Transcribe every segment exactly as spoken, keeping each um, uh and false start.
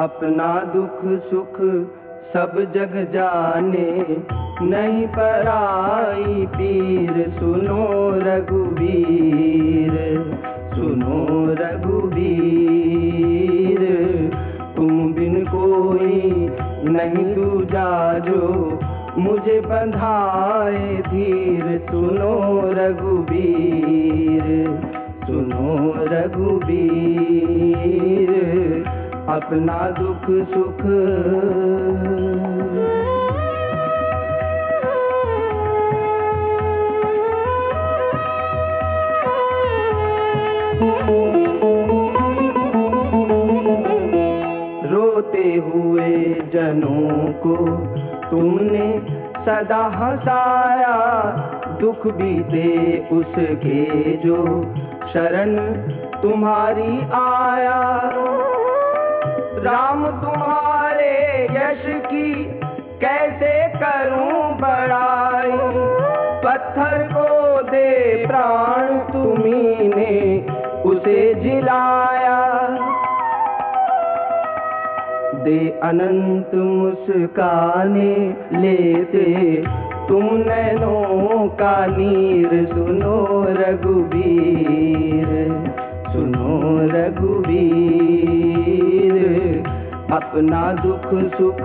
अपना दुख सुख सब जग जाने, नहीं पराई पीर। सुनो रघुवीर, सुनो रघुवीर, तुम बिन कोई नहीं दूजा जो मुझे बंधाए धीर। सुनो रघुवीर, सुनो रघुवीर, अपना दुख सुख रोते हुए जनों को तुमने सदा हंसाया, दुख बीते उसके जो शरण तुम्हारी आया। राम तुम्हारे यश की कैसे करूं बड़ाई, पत्थर को दे प्राण तुम्ही ने उसे जिलाया। दे अनंत मुस्काने लेते तुम नैनों का नीर। सुनो रघुवीर, सुनो रघुवीर, अपना दुख सुख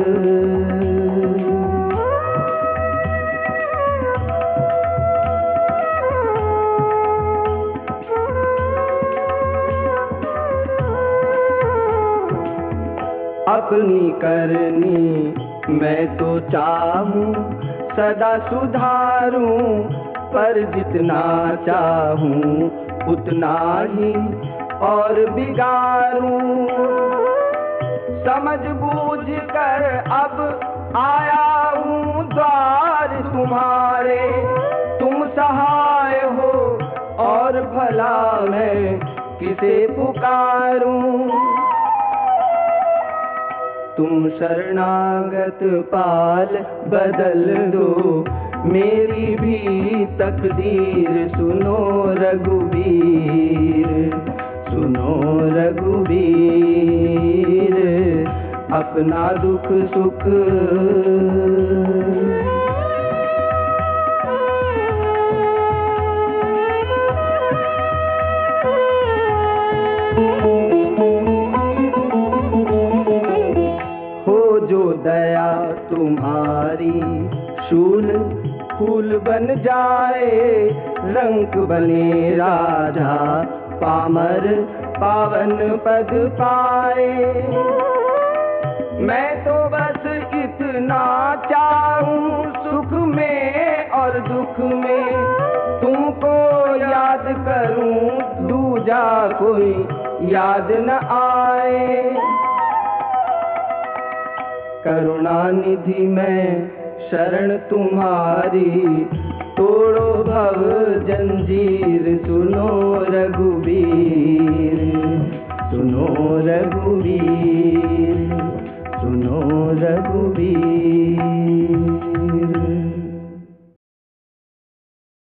अपनी करनी मैं तो चाहूं सदा सुधारूं, पर जितना चाहूं उतना ही और बिगाड़ूं। समझ बूझ कर अब आया हूँ द्वार तुम्हारे, तुम सहाय हो और भला मैं किसे पुकारूं। तुम शरणागत पाल बदल दो मेरी भी तकदीर। सुनो रघुवीर, सुनो रघुवीर, अपना दुख सुख जो दया तुम्हारी शूल फूल बन जाए, रंग बने राजा पामर पावन पद पाए। मैं तो बस इतना चाहूं सुख में और दुख में तुमको याद करूं, दूजा कोई याद न आए। करुणा निधि में शरण तुम्हारी, तोड़ो भव जंजीर।